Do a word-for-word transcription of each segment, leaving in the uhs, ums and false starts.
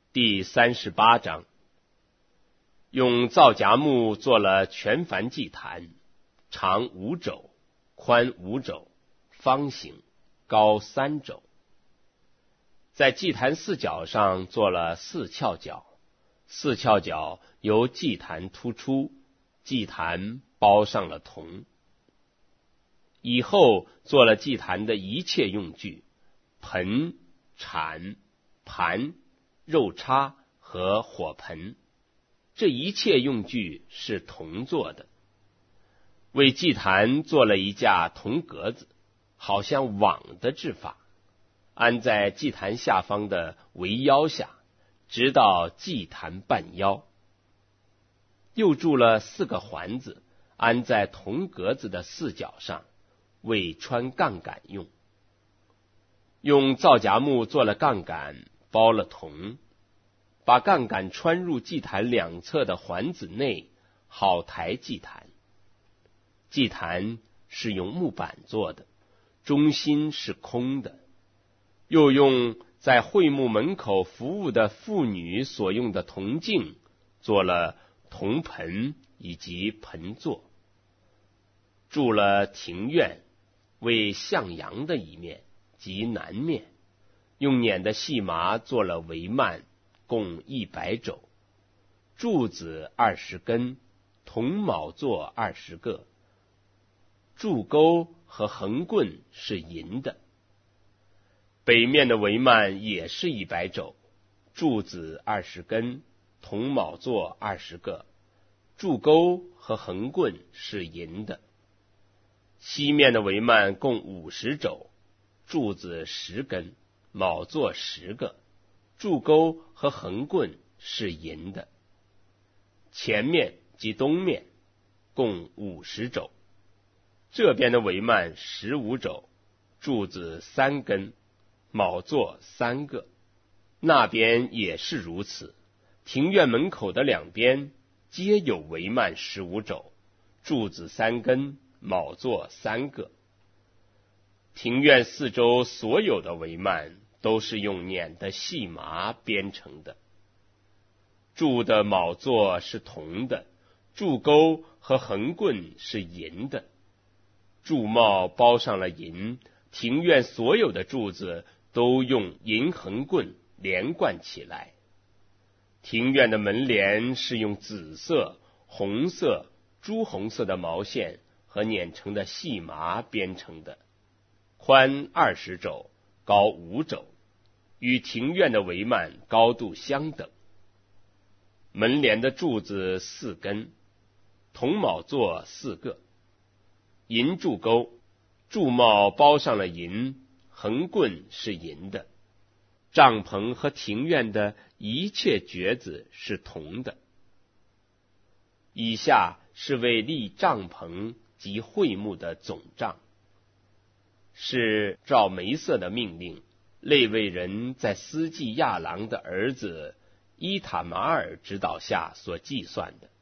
第三十八章，用皂荚木做了全燔祭坛，长五肘，宽五肘，方形，高三肘。在祭坛四角上做了四翘角，四翘角由祭坛突出，祭坛包上了铜。以后做了祭坛的一切用具，盆、铲、盘、肉叉和火盆，这一切用具是铜做的。为祭坛做了一架铜格子，好像网的制法，安在祭坛下方的围腰下，直到祭坛半腰。又铸了四个环子，安在铜格子的四角上，为穿杠杆用。用皂荚木做了杠杆，包了铜，把杠杆穿入祭坛两侧的环子内，好抬祭坛。祭坛是用木板做的，中心是空的。又用在会幕门口服务的妇女所用的铜镜做了铜盆以及盆座。筑了庭院，为向阳的一面及南面，用捻的细麻做了帷幔，共一百肘，柱子二十根，铜卯座二十个，柱钩和横棍是银的。北面的帷幔也是一百肘，柱子二十根，铜卯座二十个，柱钩和横棍是银的。西面的帷幔共五十肘，柱子十根，卯座十个，柱钩和横棍是银的。前面及东面共五十肘，这边的帷幔十五肘，柱子三根，卯座三个，那边也是如此。庭院门口的两边皆有帷幔十五肘，柱子三根，卯座三个。庭院四周所有的帷幔都是用捻的细麻编成的。柱的卯座是铜的，柱钩和横棍是银的，柱帽包上了银。庭院所有的柱子都用银横棍连贯起来。庭院的门帘是用紫色、红色、朱红色的毛线和捻成的细麻编成的，宽二十肘，高五肘，与庭院的帷幔高度相等。门帘的柱子四根，铜卯座四个，银柱钩，柱帽包上了银，横棍是银的。帐篷和庭院的一切橛子是铜的。以下是为立帐篷及会幕的总账，是照梅瑟的命令，利未人在司祭亚郎的儿子伊塔马尔指导下所计算的。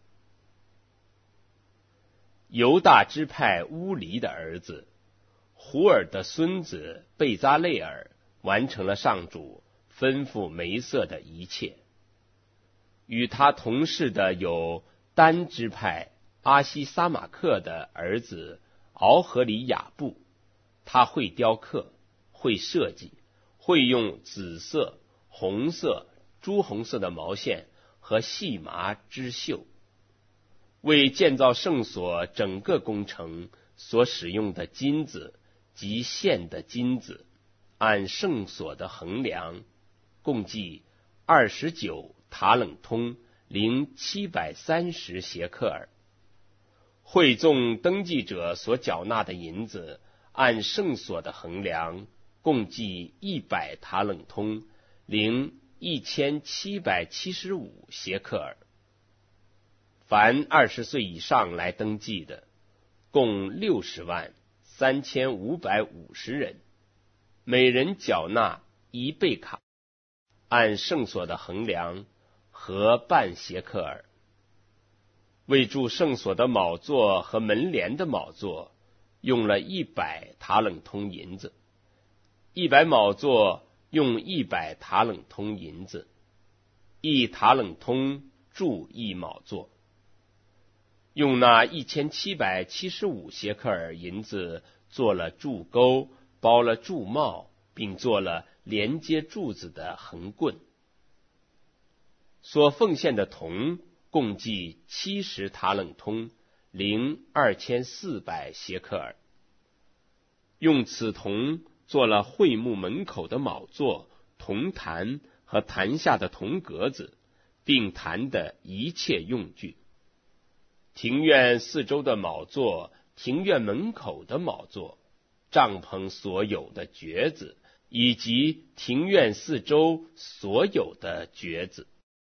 犹大支派乌黎的儿子胡尔的孙子贝扎类尔完成了上主吩咐梅瑟的一切。与他同事的有丹支派阿西撒马克的儿子敖和里亚布，他会雕刻，会设计，会用紫色、红色、朱红色的毛线和细麻织绣。为建造圣所整个工程所使用的金子及线的金子，按圣所的衡量，共计二十九塔冷通零七百三十协克尔。会众登记者所缴纳的银子，按圣所的衡量，共计一百塔冷通零一千七百七十五协克尔。凡二十岁以上来登记的，共六十万三千五百五十人，每人缴纳一贝卡，按圣所的衡量合半协克尔。为筑圣所的卯座和门帘的卯座，用了一百塔冷通银子，一百卯座用一百塔冷通银子。 一塔冷通铸一卯座。用那一千七百七十五谢克尔银子做了柱钩，包了柱帽，并做了连接柱子的横棍。所奉献的铜共计七十塔冷通，零二千四百谢克尔。用此铜做了会幕门口的卯座、铜坛和坛下的铜格子，并坛的一切用具。庭院四周的卯座，庭院门口的卯座，帐篷所有的橛子，以及庭院四周所有的橛子。